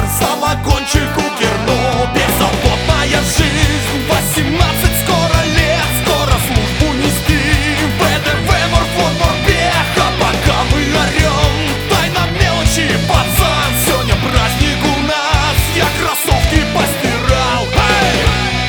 самогончик у Керну. Беззаботная жизнь, 18 скоро лет, скоро службу нести. ВДВ, морфон, морпех, а пока мы орем, тайна мелочи, пацан. Сегодня праздник у нас, я кроссовки постирал. Эй!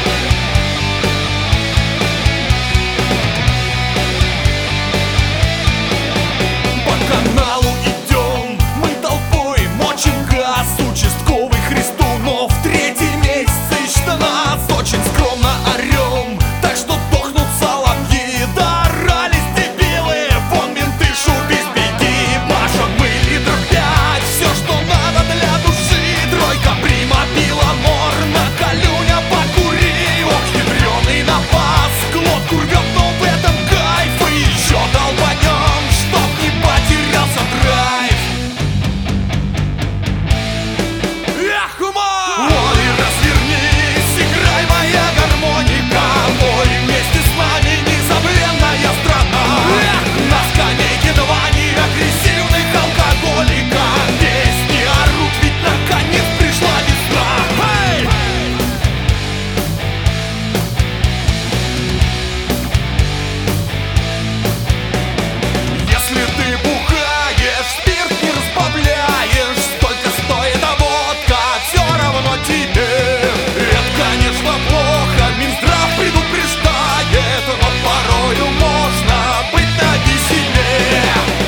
По каналу идем, мы толпой мочим газ. Участковый Христунов, третий месяц ищет нас. Очень скромно орем, так что дохнут соловьи. Доорались дебилы, вон менты, шубись, беги. Машем мы литров 5, все, что надо для души. Тройка, прима, пила, мор, на колюня покури. Ох, ядреный напас, глотку рвет, но в этом кайф. И еще долбанем, чтоб не потерялся драйв. Эх, ума! Ой, развернись, играй, моя гармоника. Ой, вместе с нами незабвенная страна. Эх, на скамейке два неагрессивных алкоголика. Песни орут, ведь наконец пришла весна. Эй! Если ты бухаешь, спирт не разбавляешь, сколько стоит водка, все равно тебе. Это, конечно, плохо, Минздрав предупреждает, но порою можно быть навеселе.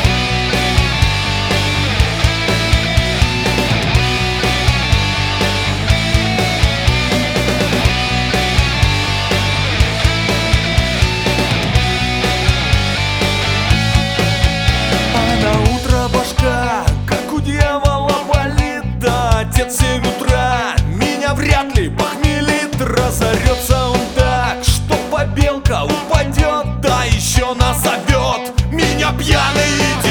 А на утро башка, как у дьявола, болит. Да, отец в 7 утра меня вряд ли похмелит. Разорется он так, что побелка упадет. Да еще назовет меня пьяный